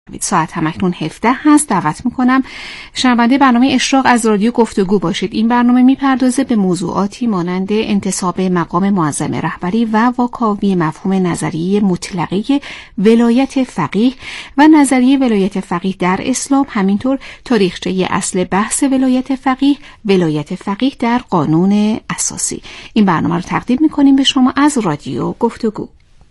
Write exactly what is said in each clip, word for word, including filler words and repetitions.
ساعت همکنون هفده هست. دعوت میکنم شنونده برنامه اشراق از رادیو گفتگو باشید. این برنامه میپردازه به موضوعاتی مانند انتصاب مقام معظم رهبری و واکاوی مفهوم نظریه مطلقه ولایت فقیه و نظریه ولایت فقیه در اسلام، همینطور تاریخچه اصل بحث ولایت فقیه، ولایت فقیه در قانون اساسی. این برنامه رو تقدیم میکنیم به شما از رادیو گفتگو.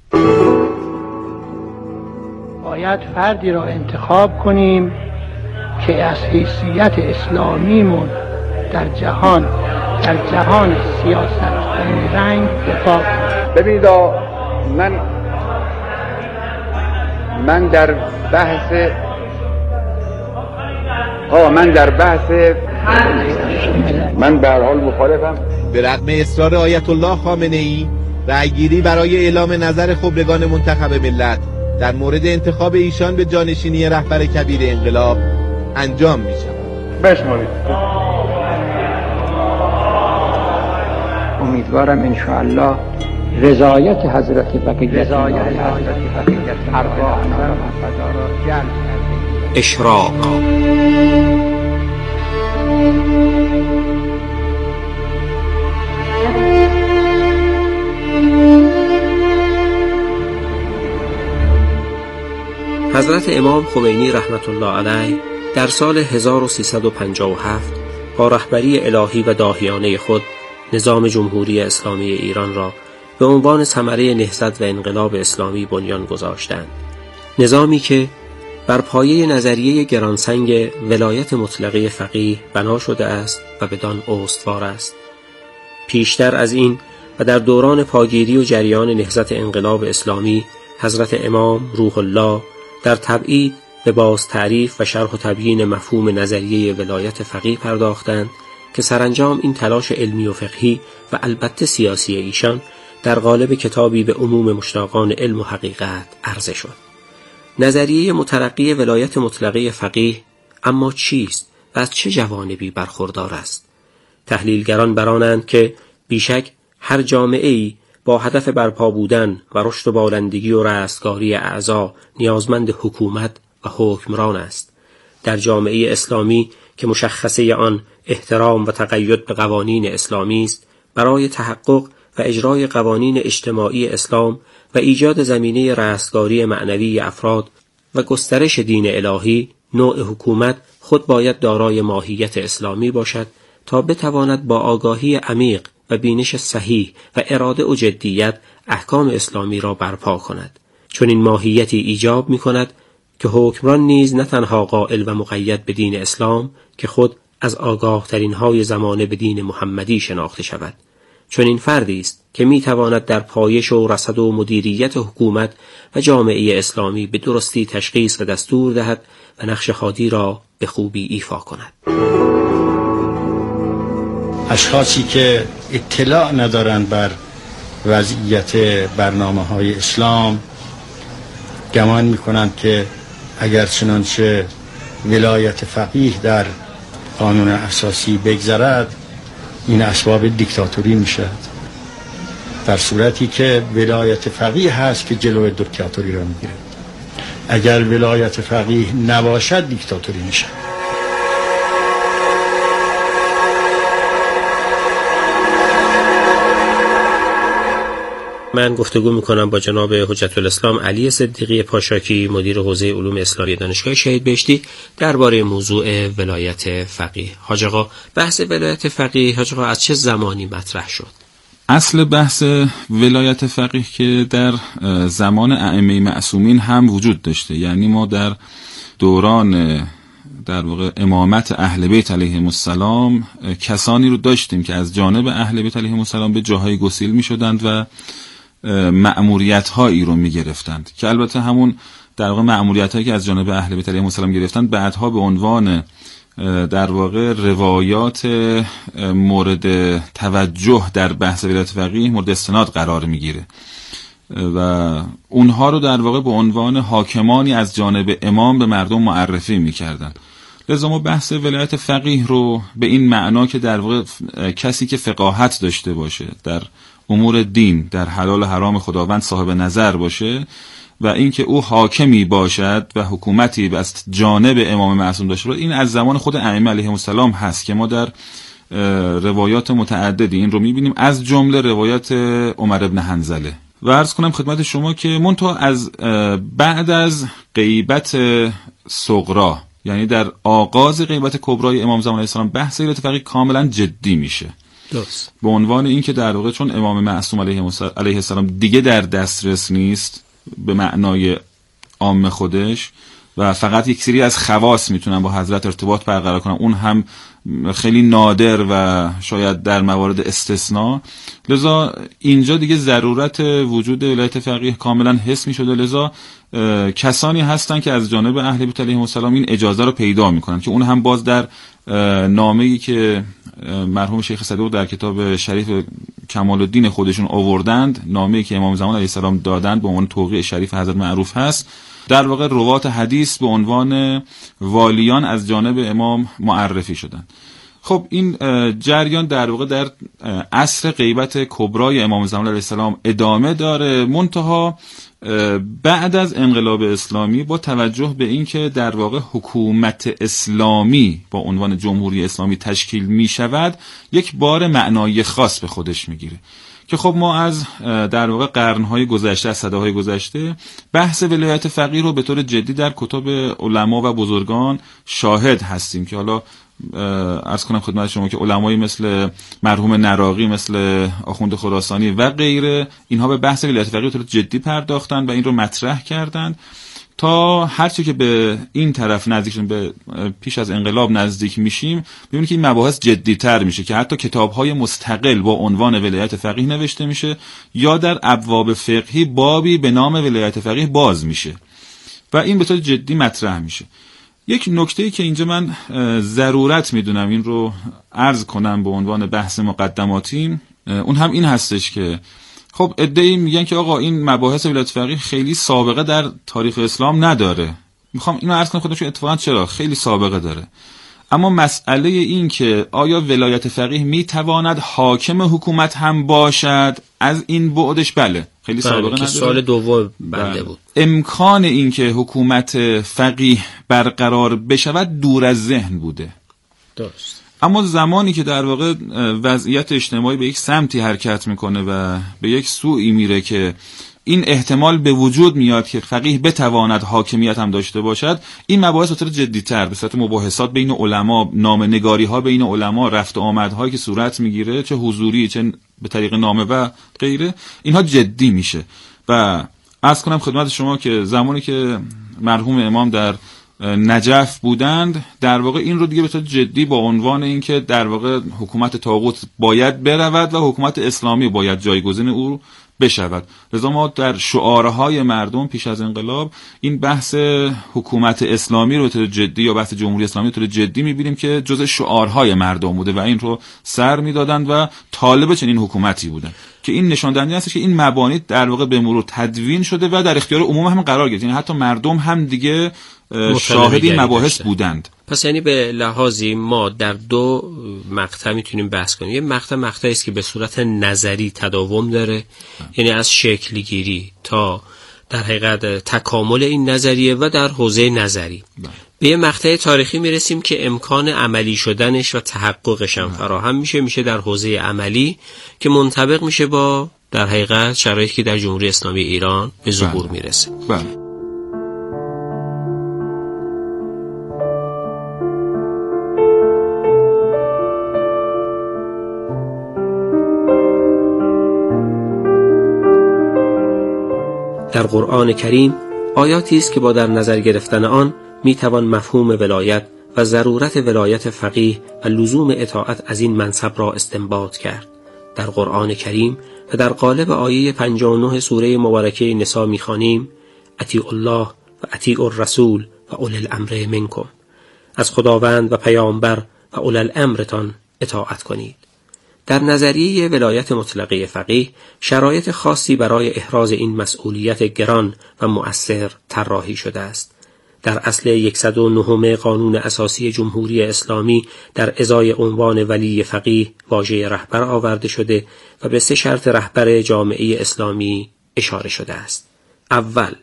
باید فردی را انتخاب کنیم که از حیثیت اسلامیمون در جهان در جهان سیاست این رنگ دفاع کنیم. ببینید من من در بحث آه من در بحث من به هر حال مخالفم. به رغم اصرار آیت الله خامنه‌ای رأیگیری برای اعلام نظر خبرگان منتخب ملت در مورد انتخاب ایشان به جانشینی رهبر کبیر انقلاب انجام می شود. بشمارید. امیدوارم انشاءالله رضایت حضرت بقیت رضایت حضرت بقیت ارواح را جلب کرده. اشراق حضرت امام خمینی رحمت الله علیه در سال هزار و سیصد و پنجاه و هفت با رهبری الهی و داهیانه خود نظام جمهوری اسلامی ایران را به عنوان ثمره نهضت و انقلاب اسلامی بنیان گذاشتند. نظامی که بر پایه نظریه گرانسنگ ولایت مطلقه فقیه بنا شده است و بدان استوار است. پیشتر از این و در دوران پاگیری و جریان نهضت انقلاب اسلامی، حضرت امام روح الله در تبعید به باز تعریف و شرح و تبیین مفهوم نظریه ولایت فقیه پرداختند که سرانجام این تلاش علمی و فقهی و البته سیاسی ایشان در قالب کتابی به عموم مشتاقان علم و حقیقت عرضه شد. نظریه مترقی ولایت مطلقه فقیه اما چیست و از چه جوانبی برخوردار است؟ تحلیلگران برانند که بیشک هر جامعه‌ای با هدف برپا بودن و رشد و بالندگی و رستگاری اعضا نیازمند حکومت و حکمران است. در جامعه اسلامی که مشخصه آن احترام و تقید به قوانین اسلامی است، برای تحقق و اجرای قوانین اجتماعی اسلام و ایجاد زمینه رستگاری معنوی افراد و گسترش دین الهی، نوع حکومت خود باید دارای ماهیت اسلامی باشد تا بتواند با آگاهی عمیق و بینش صحیح و اراده و جدیت احکام اسلامی را برپا کند. چون این ماهیتی ایجاب می کند که حکمران نیز نه تنها قائل و مقید به دین اسلام که خود از آگاه ترین های زمانه به دین محمدی شناخته شود، چون این فردی است که می تواند در پایش و رصد و مدیریت حکومت و جامعه اسلامی به درستی تشخیص و دستور دهد و نقش خادی را به خوبی ایفا کند. اشخاصی که اطلاع ندارند بر وضعیت برنامه‌های اسلام گمان می‌کنند که اگر چنانچه ولایت فقیه در قانون اساسی بگذرد این اسباب دیکتاتوری میشد، در صورتی که ولایت فقیه هست که جلوی دیکتاتوری را میگیره. اگر ولایت فقیه نباشد دیکتاتوری میشه. من گفتگو میکنم با جناب حجت الاسلام علی صدیقی پاشاکی، مدیر حوزه علوم اسلامی دانشگاه شهید بهشتی، درباره موضوع ولایت فقیه. حاج آقا، بحث ولایت فقیه حاج آقا از چه زمانی مطرح شد؟ اصل بحث ولایت فقیه که در زمان ائمه معصومین هم وجود داشته، یعنی ما در دوران در واقع امامت اهل بیت علیهم السلام کسانی رو داشتیم که از جانب اهل بیت علیهم السلام به جاهای گسیل می شدند و مأموریت هایی رو می گرفتند که البته همون در واقع مأموریت هایی که از جانب اهل بیت علیهم السلام گرفتند بعدها به عنوان در واقع روایات مورد توجه در بحث ولایت فقیه مورد استناد قرار می گیره و اونها رو در واقع به عنوان حاکمانی از جانب امام به مردم معرفی می کردن. لذا ما بحث ولایت فقیه رو به این معنا که در واقع کسی که فقاهت داشته باشه در امور دین، در حلال و حرام خداوند صاحب نظر باشه، و اینکه او حاکمی باشد و حکومتی از جانب امام معصوم داشته باشه، این از زمان خود ائمه علیهم السلام هست که ما در روایات متعددی این رو میبینیم، از جمله روایات عمر ابن حنظله. و عرض کنم خدمت شما که منتها از بعد از غیبت صغرا، یعنی در آغاز غیبت کبرای امام زمان علیه السلام، بحث ولایت فقیه کاملا جدی میشه. درست. به عنوان این که در واقع چون امام معصوم علیه السلام دیگه در دسترس نیست به معنای عام خودش و فقط یک سری از خواص میتونن با حضرت ارتباط برقرار کنن، اون هم خیلی نادر و شاید در موارد استثناء، لذا اینجا دیگه ضرورت وجود ولایت فقیه کاملا حس میشده. لذا کسانی هستن که از جانب اهل بیت علیهم السلام این اجازه رو پیدا میکنن که اون هم باز در نامه‌ای که مرحوم شیخ صدوق در کتاب شریف کمال الدین خودشون آوردند، نامه‌ای که امام زمان علیه السلام دادند به عنوان توقیع شریف حضرت معروف هست، در واقع روات حدیث به عنوان والیان از جانب امام معرفی شدند. خب این جریان در واقع در عصر غیبت کبرای امام زمان علیه السلام ادامه داره، منتها بعد از انقلاب اسلامی با توجه به این که در واقع حکومت اسلامی با عنوان جمهوری اسلامی تشکیل می شود، یک بار معنای خاص به خودش می گیره که خب ما از در واقع قرنهای گذشته، از صداهای گذشته، بحث ولایت فقیه رو به طور جدی در کتب علما و بزرگان شاهد هستیم که حالا عرض کنم خدمت شما که علمایی مثل مرحوم نراقی، مثل آخوند خراسانی و غیره، اینها به بحث ولایت فقیه به طور جدی پرداختن و این رو مطرح کردند تا هرچی که به این طرف نزدیک شدیم، به پیش از انقلاب نزدیک میشیم، ببینید که این مباحث جدی‌تر میشه که حتی کتاب‌های مستقل با عنوان ولایت فقیه نوشته میشه یا در ابواب فقهی بابی به نام ولایت فقیه باز میشه و این به طور جدی مطرح میشه. یک نکته‌ای که اینجا من ضرورت میدونم این رو عرض کنم به عنوان بحث مقدماتی، اون هم این هستش که خب ادعی میگن که آقا این مباحث ولایت فقیه خیلی سابقه در تاریخ اسلام نداره. میخوام اینو عرض کنم خودم اتفاقا چرا خیلی سابقه داره، اما مسئله این که آیا ولایت فقیه میتواند حاکم حکومت هم باشد، از این بعدش بله خیلی سابقه نداره. سوال دوم بنده بود. امکان این که حکومت فقیه برقرار بشود دور از ذهن بوده. درست. اما زمانی که در واقع وضعیت اجتماعی به یک سمتی حرکت میکنه و به یک سوی میره که این احتمال به وجود میاد که فقیه بتواند حاکمیت هم داشته باشد، این مباحث به صورت جدی‌تر به صورت مباحثات بین علما، نامه‌نگاری ها بین علما، رفت و آمدهایی که صورت میگیره، چه حضوری چه به طریق نامه و غیره، اینها جدی میشه. و عرض کنم خدمت شما که زمانی که مرحوم امام در نجف بودند، در واقع این رو دیگه به طور جدی با عنوان اینکه در واقع حکومت طاغوت باید برود و حکومت اسلامی باید جایگزین او بشود. لذا ما در شعارهای مردم پیش از انقلاب این بحث حکومت اسلامی رو به طور جدی یا بحث جمهوری اسلامی به طور جدی می‌بینیم که جزء شعارهای مردم بوده و این رو سر می‌دادند و طالب چنین حکومتی بودند که این نشان دهنده است که این مبانی در واقع به مرور تدوین شده و در اختیار عموم هم قرار گرفت، یعنی حتی مردم هم دیگه شاهد این مباحث بودند. پس یعنی به لحاظی ما در دو مقطع میتونیم بحث کنیم. یه مقطع مقطعی است که به صورت نظری تداوم داره، یعنی از شکلگیری تا در حقیقت تکامل این نظریه و در حوزه نظری. به یه مقطع تاریخی میرسیم که امکان عملی شدنش و تحققش هم فراهم میشه، میشه در حوزه عملی که منطبق میشه با در حقیقت شرایطی که در جمهوری اسلامی ایران به ظهور میرسه. بله. در قرآن کریم آیاتی است که با در نظر گرفتن آن میتوان مفهوم ولایت و ضرورت ولایت فقیه و لزوم اطاعت از این منصب را استنباط کرد. در قرآن کریم و در قالب آیه پنجاه و نه سوره مبارکه نساء می‌خوانیم: اطیعوا الله و اطیعوا الرسول و اولی الامر منکم. از خداوند و پیامبر و اولی الامرتان اطاعت کنید. در نظریه ولایت مطلقه فقیه شرایط خاصی برای احراز این مسئولیت گران و مؤثر طراحی شده است. در اصل صد و نه قانون اساسی جمهوری اسلامی در ازای عنوان ولی فقیه واژه رهبر آورده شده و به سه شرط رهبر جامعه اسلامی اشاره شده است. اول،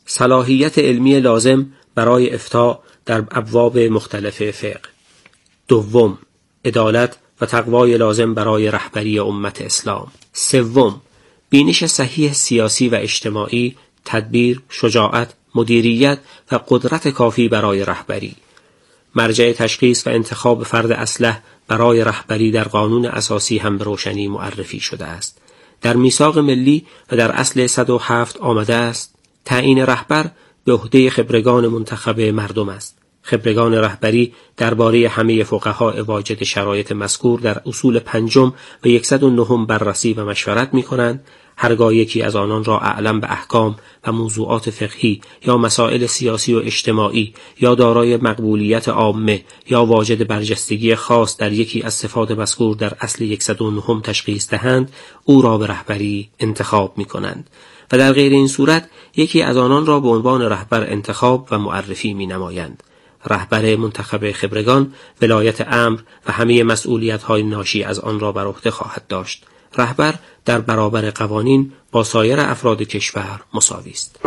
صلاحیت علمی لازم برای افتاء در ابواب مختلف فقه. دوم، عدالت و تقوای لازم برای رهبری امت اسلام. سوم، بینش صحیح سیاسی و اجتماعی، تدبیر، شجاعت، مدیریت و قدرت کافی برای رهبری. مرجع تشخیص و انتخاب فرد اصلح برای رهبری در قانون اساسی هم به روشنی معرفی شده است. در میثاق ملی و در اصل صد و هفت آمده است: تعیین رهبر به عهده خبرگان منتخب مردم است. خبرگان رهبری درباره همه فقها واجد شرایط مذکور در اصول پنجم و صد و نه بررسی و مشورت می کنند، هرگاه یکی از آنان را اعلم به احکام و موضوعات فقهی یا مسائل سیاسی و اجتماعی یا دارای مقبولیت عامه یا واجد برجستگی خاص در یکی از صفات مذکور در اصل صد و نه تشخیص دهند، او را به رهبری انتخاب می کنند و در غیر این صورت یکی از آنان را به عنوان رهبر انتخاب و معرفی می نمایند. رهبر منتخب خبرگان ولایت امر و همه مسئولیت‌های ناشی از آن را بر عهده خواهد داشت. رهبر در برابر قوانین با سایر افراد کشور مساوی است.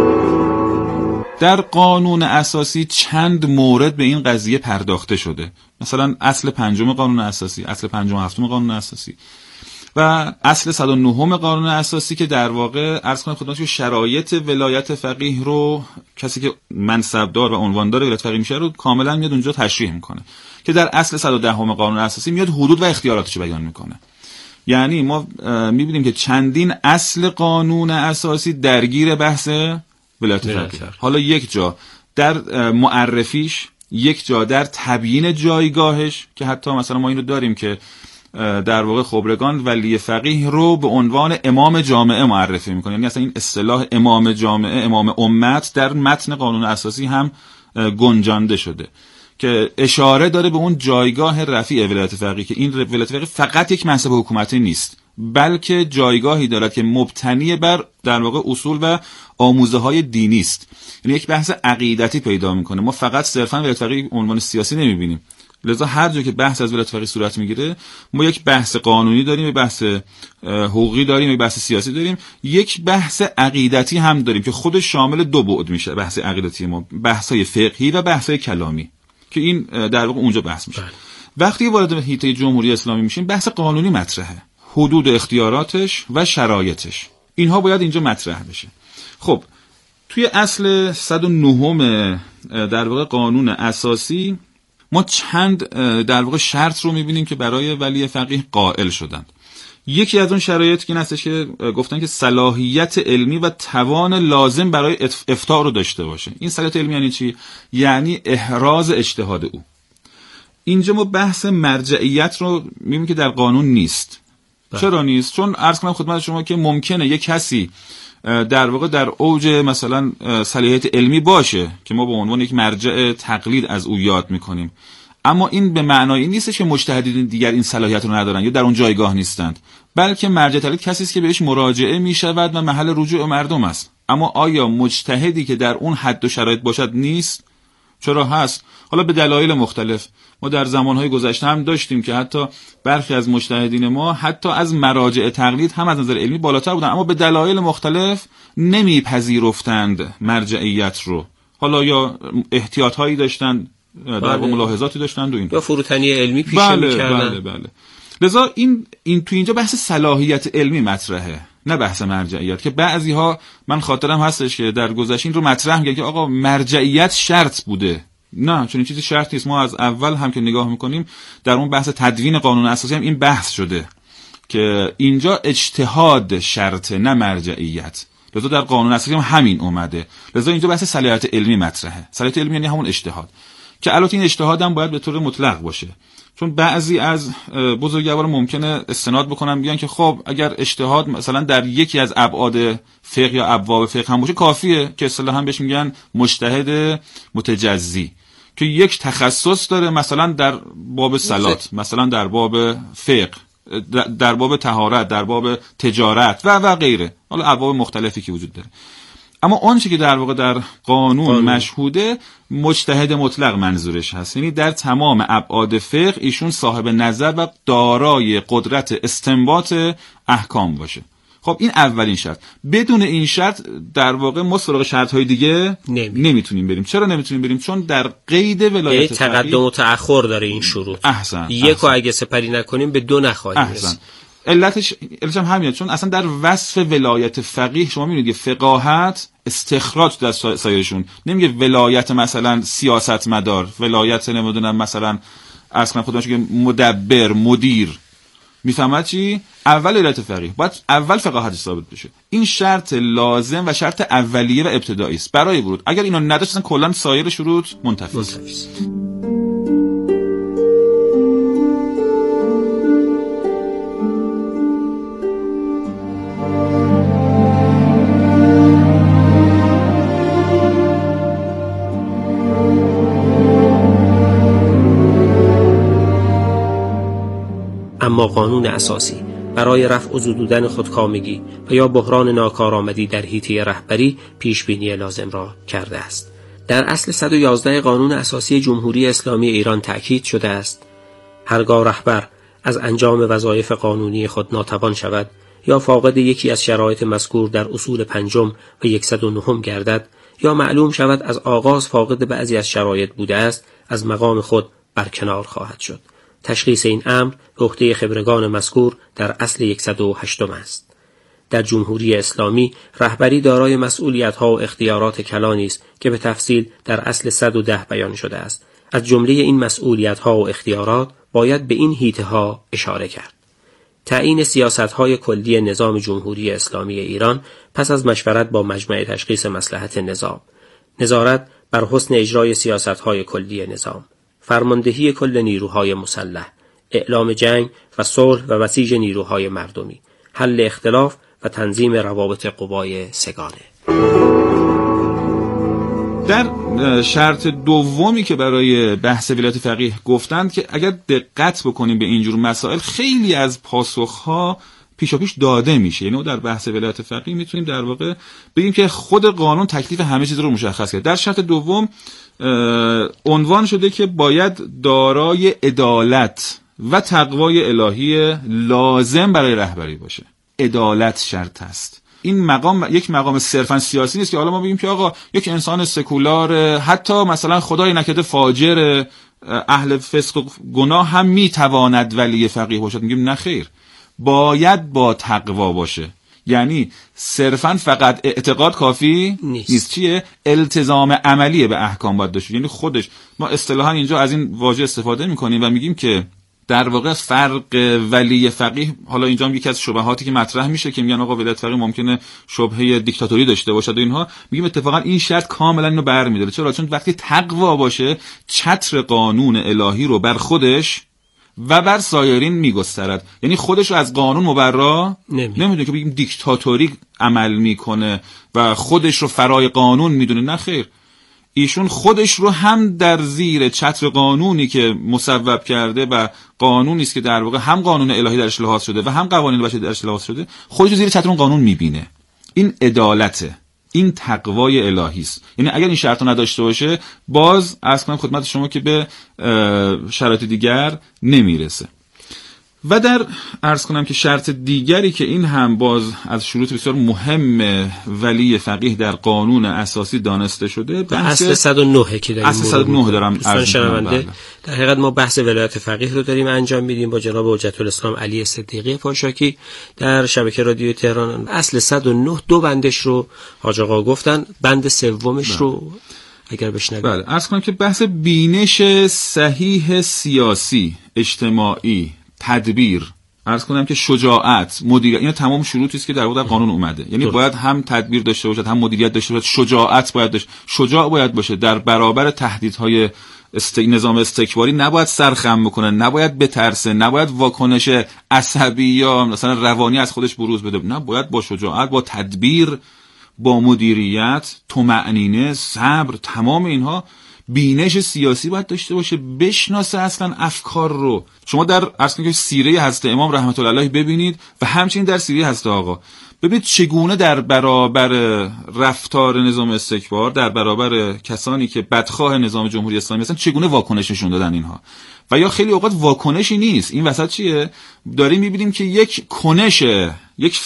در قانون اساسی چند مورد به این قضیه پرداخته شده. مثلا اصل پنجم قانون اساسی، اصل پنجم و هفتم قانون اساسی و اصل صد و نه قانون اساسی که در واقع عرض کنم خدمتتون شرایط ولایت فقیه رو کسی که منصبدار و عنواندار ولایت فقیه میشه رو کاملا میاد اونجا تشریح میکنه، که در اصل صد و ده قانون اساسی میاد حدود و اختیاراتش بیان میکنه. یعنی ما میبینیم که چندین اصل قانون اساسی درگیر بحث ولایت فقیه. حالا یک جا در معرفیش، یک جا در تبیین جایگاهش، که حتی مثلا ما این رو داریم که در واقع خبرگان ولی فقیه رو به عنوان امام جامعه معرفی میکنه. یعنی اصلا این اصطلاح امام جامعه، امام امت در متن قانون اساسی هم گنجانده شده که اشاره داره به اون جایگاه رفیع ولایت فقیه، که این ولایت فقیه فقط یک منصب حکومتی نیست، بلکه جایگاهی دارد که مبتنی بر در واقع اصول و آموزه های دینی است. یعنی یک بحث عقیدتی پیدا میکنه. ما فقط صرفا ولایت فقیه عنوان سیاسی نمیبینیم. لذا هر جا که بحث از ولایت فقیه صورت میگیره، ما یک بحث قانونی داریم، یک بحث حقوقی داریم، یک بحث سیاسی داریم، یک بحث عقیدتی هم داریم که خودش شامل دو بعد میشه. بحث عقیدتی ما بحث‌های فقهی و بحث‌های کلامی، که این در واقع اونجا بحث میشه. وقتی وارد حیطه جمهوری اسلامی میشیم، بحث قانونی مطرحه، حدود اختیاراتش و شرایطش، اینها باید اینجا مطرح بشه. خب توی اصل صد و نه در واقع قانون اساسی ما چند در واقع شرط رو میبینیم که برای ولی فقیه قائل شدند. یکی از اون شرایط که هستش که گفتن که صلاحیت علمی و توان لازم برای افتاء رو داشته باشه. این صلاحیت علمی یعنی چی؟ یعنی احراز اجتهاد او. اینجا ما بحث مرجعیت رو میبینیم که در قانون نیست. ده. چرا نیست؟ چون عرض کنم خدمت شما که ممکنه یک کسی در واقع در اوج مثلا صلاحیت علمی باشه که ما به عنوان یک مرجع تقلید از او یاد میکنیم، اما این به معنای این نیست که مجتهدین دیگر این صلاحیت رو ندارن یا در اون جایگاه نیستند، بلکه مرجع تقلید کسی است که بهش مراجعه میشود و محل رجوع مردم است. اما آیا مجتهدی که در اون حد و شرایط باشد نیست؟ چرا هست؟ حالا به دلایل مختلف. ما در زمانهای گذشته هم داشتیم که حتی برخی از مجتهدین ما حتی از مراجع تقلید هم از نظر علمی بالاتر بودن، اما به دلایل مختلف نمیپذیرفتند مرجعیت رو. حالا یا احتیاط هایی داشتن، در واقع ملاحظاتی داشتن و این، یا فروتنی علمی پیشه بله، می‌کردن. بله بله. لذا این این تو اینجا بحث صلاحیت علمی مطرحه، نه بحث مرجعیت، که بعضی ها من خاطرم هستش که در گذشته این رو مطرح میگه که آقا مرجعیت شرط بوده. نه، چون این چیزی شرط نیست. ما از اول هم که نگاه میکنیم در اون بحث تدوین قانون اساسی هم این بحث شده که اینجا اجتهاد شرطه، نه مرجعیت. لذا در قانون اساسی هم همین اومده. لذا اینجا بحث صلاحیت علمی مطرحه. صلاحیت علمی یعنی همون اجتهاد، که البته این اجتهاد هم باید به طور مطلق باشه، چون بعضی از بزرگوار ممکنه استناد بکنن بیان که خب اگر اجتهاد مثلا در یکی از ابعاد فقه یا ابواب فقه هم باشه کافیه، که اصطلاحاً بهش میگن مجتهد متجزی، که یک تخصص داره مثلا در باب صلات، مثلا در باب فقه، در باب طهارت، در باب تجارت و و غیره، حالا ابواب مختلفی که وجود داره. اما اون چیزی که در واقع در قانون, قانون مشهوده مجتهد مطلق منظورش هست، یعنی در تمام ابعاد فقه ایشون صاحب نظر و دارای قدرت استنباط احکام باشه. خب این اولین شرط. بدون این شرط در واقع ما سراغ شرط‌های دیگه نمی. نمیتونیم بریم. چرا نمیتونیم بریم؟ چون در قید ولایت فقیه تقدم و تأخر داره این شروط. احسن. یکو اگه سپری نکنیم به دو نخواهیم رسید. علتش علتش هم همینه، چون اصلا در وصف ولایت فقیه شما میبینید فقاهت استخراج در سایرشون نمیگه ولایت مثلا سیاستمدار، ولایت نمیدونم مثلا اصلا خودش که مدبر، مدیر. میفهمید چی؟ اول ولایت فقیه باید اول فقاهت ثابت بشه. این شرط لازم و شرط اولیه و ابتدایی است برای ورود. اگر اینو نداشت اصلا کلا سایر شروط منتفی است. اما قانون اساسی برای رفع و زدودن خودکامگی و یا بحران ناکارآمدی در حیطه رهبری پیشبینی لازم را کرده است. در اصل صد و یازده قانون اساسی جمهوری اسلامی ایران تأکید شده است هرگاه رهبر از انجام وظایف قانونی خود ناتوان شود یا فاقد یکی از شرایط مذکور در اصول پنجم و صد و نه گردد یا معلوم شود از آغاز فاقد بعضی از شرایط بوده است، از مقام خود برکنار خواهد شد. تشخیص این امر به عهده خبرگان مذکور در اصل صد و هشت است. در جمهوری اسلامی رهبری دارای مسئولیت‌ها و اختیارات کلانی است که به تفصیل در اصل صد و ده بیان شده است. از جمله این مسئولیت‌ها و اختیارات باید به این حیطه‌ها اشاره کرد: تعیین سیاست‌های کلی نظام جمهوری اسلامی ایران پس از مشورت با مجمع تشخیص مصلحت نظام، نظارت بر حسن اجرای سیاست‌های کلی نظام، فرماندهی کل نیروهای مسلح، اعلام جنگ و صلح و بسیج نیروهای مردمی، حل اختلاف و تنظیم روابط قوای سگانه. در شرط دومی که برای بحث ولایت فقیه گفتند که اگر دقت بکنیم به اینجور مسائل خیلی از پاسخها پیشا پیش داده میشه. یعنی در بحث ولایت فقیه میتونیم در واقع بگیم که خود قانون تکلیف همه چیز رو مشخص کرد. در شرط دوم عنوان شده که باید دارای عدالت و تقوای الهی لازم برای رهبری باشه. عدالت شرط است. این مقام یک مقام صرفا سیاسی نیست که حالا ما بگیم که آقا یک انسان سکولار، حتی مثلا خدای نکرده فاجر، اهل فسق و گناه هم میتواند ولی فقیه باشد. میگیم نه خیر، باید با تقوا باشه. یعنی صرفا فقط اعتقاد کافی نیست. نیست. چیه؟ التزام عملی به احکام باید داشته. یعنی خودش ما اصطلاحا اینجا از این واژه استفاده میکنیم و میگیم که در واقع فرق ولی فقیه، حالا اینجا هم یکی از شبهاتی که مطرح میشه که میگن آقا ولایت فقیه ممکنه شبهه دیکتاتوری داشته باشد و اینها، میگیم اتفاقا این شرط کاملا اینو برمی‌داره. چرا؟ چون وقتی تقوا باشه چتر قانون الهی رو بر خودش و بر سایرین میگسترد. یعنی خودش رو از قانون مبرا نمیدونه که بگیم دیکتاتوری عمل میکنه و خودش رو فرای قانون میدونه. نه خیر، ایشون خودش رو هم در زیر چتر قانونی که مصوب کرده و قانونی است که در واقع هم قانون الهی درش لحاظ شده و هم قوانین بشری درش لحاظ شده، خودش رو زیر چتر اون قانون میبینه. این عدالته، این تقوای الهی است. یعنی اگر این شرط رو نداشته باشه، باز عرض کنم خدمت شما که به شرایط دیگر نمیرسه. و در عرض کنم که شرط دیگری که این هم باز از شروط بسیار مهم ولی فقیه در قانون اساسی دانسته شده، بحث اصل صد و نه که داریم. اصل صد و نه دارم عرض می‌کنم. در حقیقت ما بحث ولایت فقیه رو داریم انجام میدیم با جناب حجت الاسلام علی صدیقی پاشاکی در شبکه رادیو تهران. اصل صد و نه دو بندش رو حاج آقا گفتن، بند سومش بله. رو اگر بشنویم. بله، عرض کنم که بحث بینش صحیح سیاسی، اجتماعی، تدبیر، عرض کنم که شجاعت، مدیریت، اینا تمام شروطی است که در واقع قانون اومده. یعنی باید هم تدبیر داشته باشد، هم مدیریت داشته باشد، شجاعت باید داشته، شجاع باید باشه در برابر تهدیدهای است... نظام استکباری، نباید سرخم بکنه، نباید بترسه، نباید واکنش عصبی یا مثلا روانی از خودش بروز بده. نه، باید با شجاعت، با تدبیر، با مدیریت، طمأنینه، صبر، تمام اینها بینش سیاسی باید داشته باشه، بشناسه اصلا افکار رو. شما در اصلا که سیره حضرت امام رحمت الله علیه ببینید و همچنین در سیره حضرت آقا ببینید چگونه در برابر رفتار نظام استکبار، در برابر کسانی که بدخواه نظام جمهوری اسلامی هستن، چگونه واکنش نشون دادن اینها. و یا خیلی اوقات واکنشی نیست، این وسط چیه؟ داریم می‌بینیم که یک کنشه، یک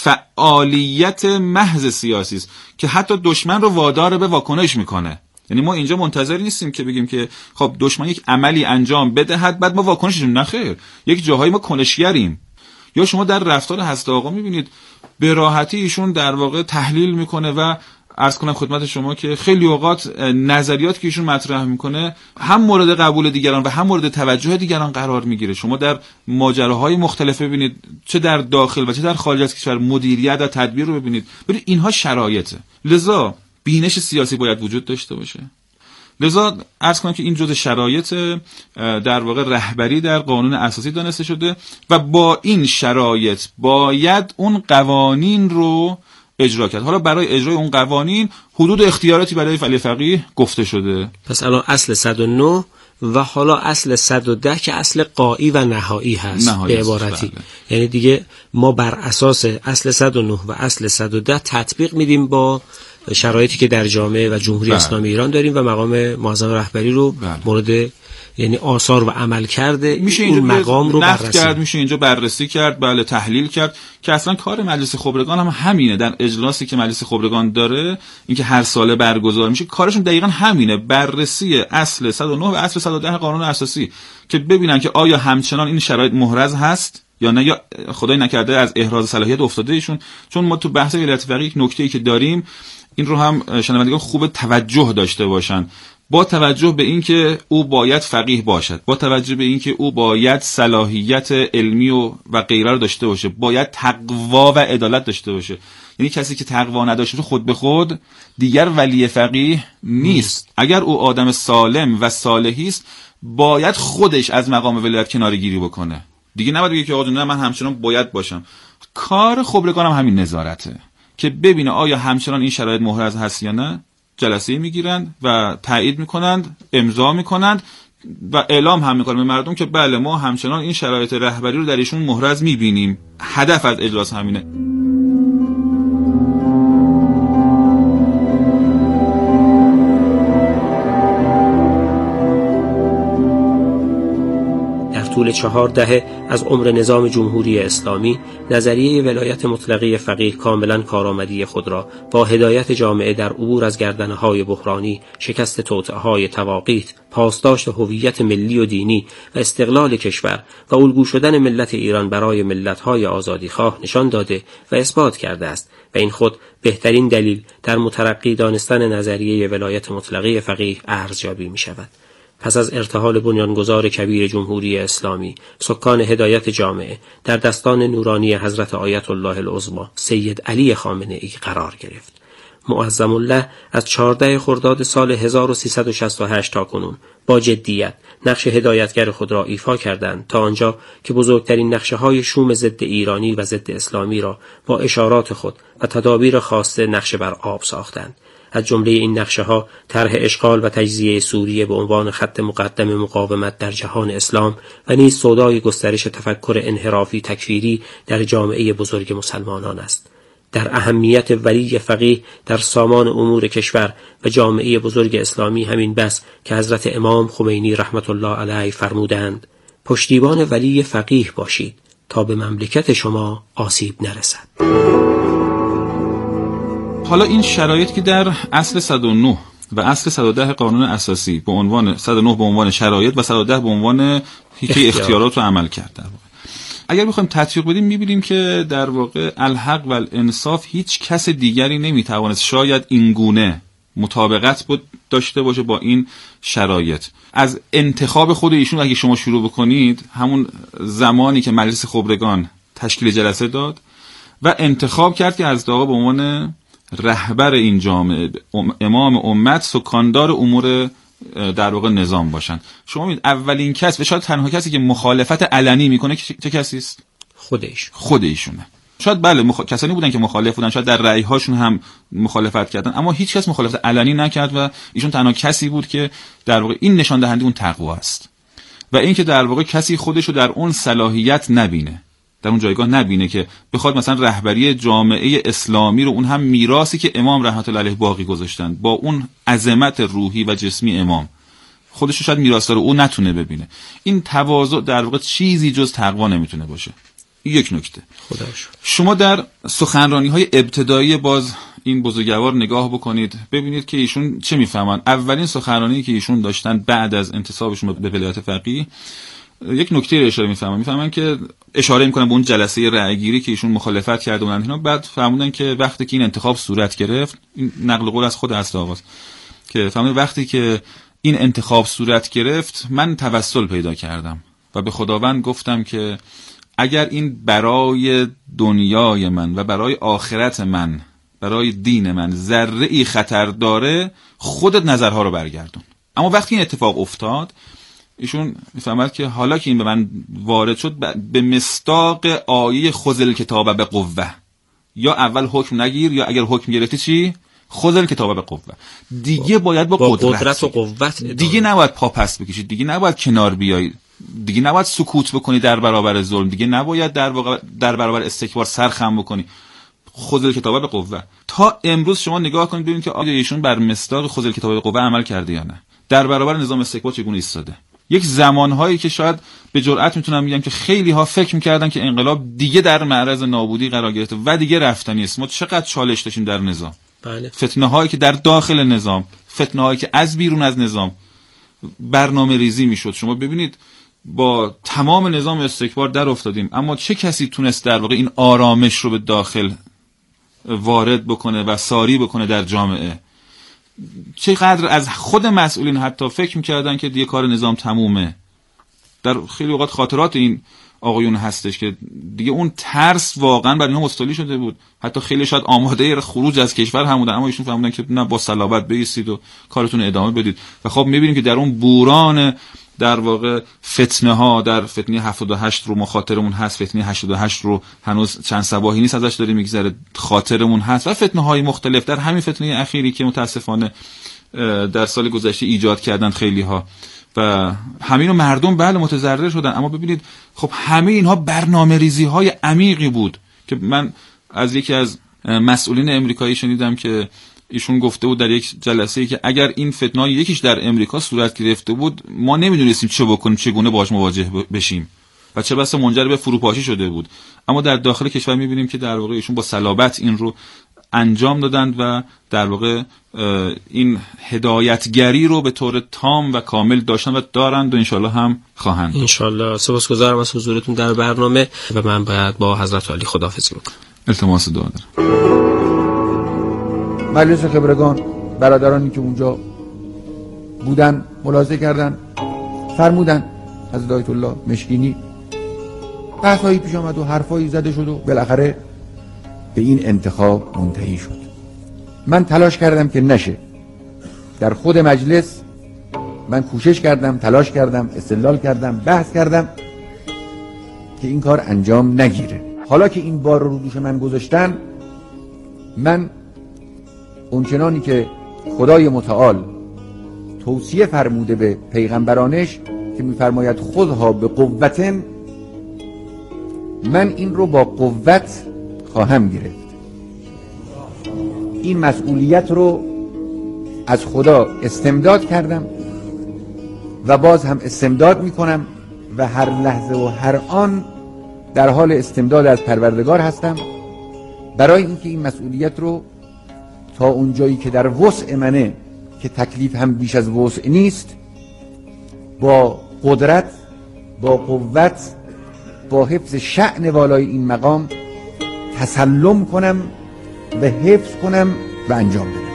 فعالیت محض سیاسی است که حتی دشمن رو وادار به واکنش میکنه. یعنی ما اینجا منتظر نیستیم که بگیم که خب دشمن یک عملی انجام بدهد بعد ما واکنش بدیم، نه خیر، یک جاهایی ما کنشگریم. یا شما در رفتار حضرت آقا می‌بینید به راحتی ایشون در واقع تحلیل میکنه و عرض کنم خدمت شما که خیلی اوقات نظریات که ایشون مطرح میکنه هم مورد قبول دیگران و هم مورد توجه دیگران قرار میگیره. شما در ماجراهای مختلف ببینید، چه در داخل و چه در خارج از کشور، مدیریت و تدبیر رو ببینید، ببینید اینها شرایطه. لذا بینش سیاسی باید وجود داشته باشه. لذا عرض کنم که این جزء شرایط در واقع رهبری در قانون اساسی دانسته شده و با این شرایط باید اون قوانین رو اجرا کرد. حالا برای اجرای اون قوانین حدود اختیاراتی برای ولی فقیه گفته شده. پس الان اصل صد و نه و حالا اصل صد و ده که اصل قایی و نهایی هست نهایی به عبارتی بله. یعنی دیگه ما بر اساس اصل صد و نه و اصل صد و ده تطبیق میدیم با شرایطی که در جامعه و جمهوری بله. اسلامی ایران داریم و مقام معظم رهبری رو بله. مورد یعنی آثار و عمل کرده میشه این مقام رو بررسی کرد، میشه اینجا بررسی کرد، بله تحلیل کرد که اصلا کار مجلس خبرگان هم همینه. در اجلاسی که مجلس خبرگان داره، اینکه هر ساله برگزار میشه، کارشون دقیقاً همینه، بررسی اصل صد و نه و اصل صد و ده قانون اساسی که ببینن که آیا همچنان این شرایط محرز هست یا نه، یا خدای نکرده از احراز صلاحیت افتاده ایشون. چون ما تو بحث ولایت فقیه یک نکته‌ای که داریم، این رو هم شنوندگان خوب توجه داشته باشن، با توجه به این که او باید فقیه باشد، با توجه به این که او باید صلاحیت علمی و و غیره رو داشته باشه، باید تقوا و عدالت داشته باشه. یعنی کسی که تقوا نداشته خود به خود دیگر ولی فقیه نیست. اگر او آدم سالم و صالحی است، باید خودش از مقام ولایت کناره‌گیری بکنه. دیگه نباید بگه که آقا نه من همچنان باید باشم. کار خبرگان هم همین نظارته که ببینه آیا همچنان این شرایط محرز هست یا نه. جلسه میگیرند و تایید میکنند، امضا میکنند و اعلام هم میکنند به مردم که بله ما همچنان این شرایط رهبری رو در ایشون محرز میبینیم. هدف از اجلاس همینه. طول چهار دهه از عمر نظام جمهوری اسلامی، نظریه ولایت مطلقه فقیه کاملا کارآمدی خود را با هدایت جامعه در عبور از گردنه‌های بحرانی، شکست توطئه‌های تواقیت، پاسداشت هویت ملی و دینی و استقلال کشور و الگو شدن ملت ایران برای ملت‌های آزادیخواه نشان داده و اثبات کرده است و این خود بهترین دلیل در مترقی دانستن نظریه ولایت مطلقه فقیه ارزیابی می‌شود. پس از ارتحال بنیانگذار کبیر جمهوری اسلامی، سکان هدایت جامعه در دستان نورانی حضرت آیت الله العظمی سید علی خامنه ای قرار گرفت. معظم الله از چهاردهم خرداد سال هزار و سیصد و شصت و هشت تا کنون با جدیت نقش هدایتگر خود را ایفا کردند تا آنجا که بزرگترین نقشه‌های شوم ضد ایرانی و ضد اسلامی را با اشارات خود و تدابیر خاصه نقشه بر آب ساختند. از جمله این نقشه‌ها طرح اشغال و تجزیه سوریه به عنوان خط مقدم مقاومت در جهان اسلام و نیز سودای گسترش تفکر انحرافی تکفیری در جامعه بزرگ مسلمانان است. در اهمیت ولی فقیه در سامان امور کشور و جامعه بزرگ اسلامی همین بس که حضرت امام خمینی رحمت الله علیه فرمودند: پشتیبان ولی فقیه باشید تا به مملکت شما آسیب نرسد. حالا این شرایط که در اصل صد و نه و اصل صد و ده قانون اساسی به عنوان صد و نه به عنوان شرایط و صد و ده به عنوان هیچ اختیارات رو عمل کرد، در واقع اگر بخوایم تطبیق بدیم می‌بینیم که در واقع الحق و الانصاف هیچ کس دیگری نمیتوانست شاید این گونه مطابقت بود داشته باشه با این شرایط. از انتخاب خود ایشون اگه شما شروع بکنید، همون زمانی که مجلس خبرگان تشکیل جلسه داد و انتخاب کرد که از آقا به عنوان رهبر این جامعه، امام امت، سکاندار امور در واقع نظام باشن. شما می‌بینید اولین کس و شاید تنها کسی که مخالفت علنی میکنه چه کسی است؟ خودش. خود ایشونه. شاید بله مخ... کسانی بودن که مخالف بودن، شاید در رأی هاشون هم مخالفت کردن، اما هیچ کس مخالفت علنی نکرد و ایشون تنها کسی بود که در واقع این نشان دهنده اون تقوا است و این که در واقع کسی خودشو در اون صلاحیت نبینه، در اون جایگاه نبینه که بخواد مثلا رهبری جامعه اسلامی رو، اون هم میراثی که امام رحمت الله علیه باقی گذاشتن با اون عظمت روحی و جسمی امام، خودشو شاید میراثدار او نتونه ببینه. این تواضع در واقع چیزی جز تقوا نمیتونه باشه. یک نکته. خداش شما در سخنرانی‌های ابتدایی باز این بزرگوار نگاه بکنید ببینید که ایشون چه میفهمن. اولین سخنرانی که ایشون داشتن بعد از انتصابشون به ولایت فقیه، یک نکته رو اشاره میفهمن میفهمن که اشاره میکنن به اون جلسه رأیگیری که ایشون مخالفت کرده بودن اینا. بعد فهمیدن که وقتی که این انتخاب صورت گرفت، این نقل قول از خود اصل آقاست که فهمیدن وقتی که این انتخاب صورت گرفت من توسل پیدا کردم و به خداوند گفتم که اگر این برای دنیای من و برای آخرت من، برای دین من ذره ای خطر داره، خودت نظرها رو برگردون. اما وقتی این اتفاق افتاد ایشون میفهمد که حالا که این به من وارد شد به مصداق آیه خذ کتاب به قوه، یا اول حکم نگیر یا اگر حکم گرفتی چی؟ خذ کتاب به قوه. دیگه باید با, با قدرت, قدرت و قوت دیگه نباید پا پس بکشید، دیگه نباید کنار بیایید، دیگه نباید سکوت بکنی در برابر ظلم، دیگه نباید در واقع در برابر استکبار سر خم بکنی. خذ کتاب به قوه. تا امروز شما نگاه کنید ببینید که آیا ایشون بر مصداق خذ کتاب به قوه عمل کرده یا نه، در برابر نظام استکبار چگونه ایستاده. یک زمانهایی که شاید به جرئت میتونم بگم که خیلی ها فکر میکردن که انقلاب دیگه در معرض نابودی قرار گرفته و دیگه رفتنی است. ما چقدر چالش داشتیم در نظام، بله. فتنه هایی که در داخل نظام، فتنه هایی که از بیرون از نظام برنامه ریزی میشد. شما ببینید با تمام نظام استکبار در افتادیم، اما چه کسی تونست در واقع این آرامش رو به داخل وارد بکنه و ساری بکنه در جامعه؟ چقدر از خود مسئولین حتی فکر میکردن که دیگه کار نظام تمومه. در خیلی اوقات خاطرات این آقایون هستش که دیگه اون ترس واقعا برای اینها مستولی شده بود. حتی خیلی شاید آماده خروج از کشور هم بودن، اما ایشون فهمیدن که نه، با صلابت بایستید و کارتون ادامه بدید. و خب میبینیم که در اون بوران در واقع فتنه ها، در فتنه هفتاد و هشت رو مخاطرمون هست، فتنه هشتاد و هشت رو هنوز چند صباحی نیست ازش داریم میگذره، خاطرمون هست، و فتنه های مختلف در همین فتنه اخیری که متاسفانه در سال گذشته ایجاد کردن خیلی ها و همین مردم بله متضرر شدن. اما ببینید خب همه اینها برنامه ریزی های عمیقی بود که من از یکی از مسئولین امریکایی شنیدم که ایشون گفته بود در یک جلسه‌ای که اگر این فتنه یکیش در امریکا صورت گرفته بود ما نمیدونستیم چه بکنیم، چگونه باهاش مواجه بشیم و چه بسا منجر به فروپاشی شده بود. اما در داخل کشور میبینیم که در واقع ایشون با صلابت این رو انجام دادند و در واقع این هدایتگری رو به طور تام و کامل داشتن و دارند و انشالله هم خواهند. انشالله. سپاسگزارم از حضورتون در برنامه و من باید با حضرت عالی خداحافظی بکنم. التماس دعا دارم. مجلس خبرگان، برادرانی که اونجا بودن ملاحظه کردن، فرمودن حضرت آیت الله مشکینی بحثایی پیش آمد و حرفایی زده شد و بالاخره به این انتخاب منتهی شد. من تلاش کردم که نشه. در خود مجلس من کوشش کردم، تلاش کردم، استدلال کردم، بحث کردم که این کار انجام نگیره. حالا که این بار رو دوش من گذاشتن، من اونچنانی که خدای متعال توصیه فرموده به پیغمبرانش که میفرماید خذها به قوتن، من این رو با قوت خواهم گرفت. این مسئولیت رو از خدا استمداد کردم و باز هم استمداد میکنم و هر لحظه و هر آن در حال استمداد از پروردگار هستم برای اینکه این مسئولیت رو تا اون جایی که در وسع منه که تکلیف هم بیش از وسع نیست، با قدرت، با قوت، با حفظ شأن والای این مقام تسلم کنم و حفظ کنم و انجام بدم.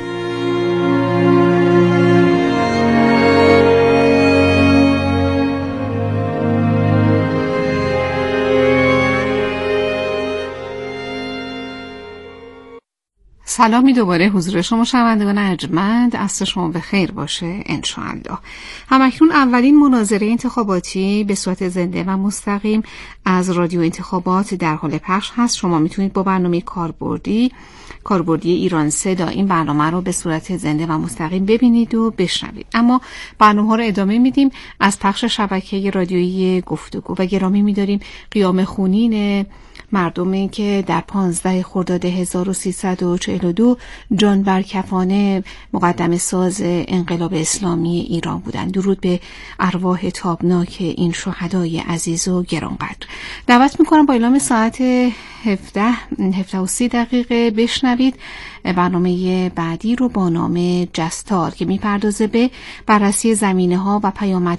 سلامی دوباره حضور شما شنوندگان ارجمند، عصر شما به خیر باشه انشاءالله. همکنون اولین مناظره انتخاباتی به صورت زنده و مستقیم از رادیو انتخابات در حال پخش هست. شما میتونید با برنامه کاربردی کاربردی ایران صدا این برنامه رو به صورت زنده و مستقیم ببینید و بشنوید. اما برنامه ها رو ادامه میدیم از پخش شبکه رادیویی گفتگو و گرامی می‌داریم قیام خونین مردمی که در پانزده خرداد هزار و سیصد و چهل و دو جان برکفانه مقدم ساز انقلاب اسلامی ایران بودند. درود به ارواح تابناک این شهدای عزیز و گرانقدر. دعوت میکنم با اعلام ساعت هفده هفده و سی دقیقه بشنوید برنامه بعدی رو با نام جستار که میپردازه به بررسی زمینه ها و پیامد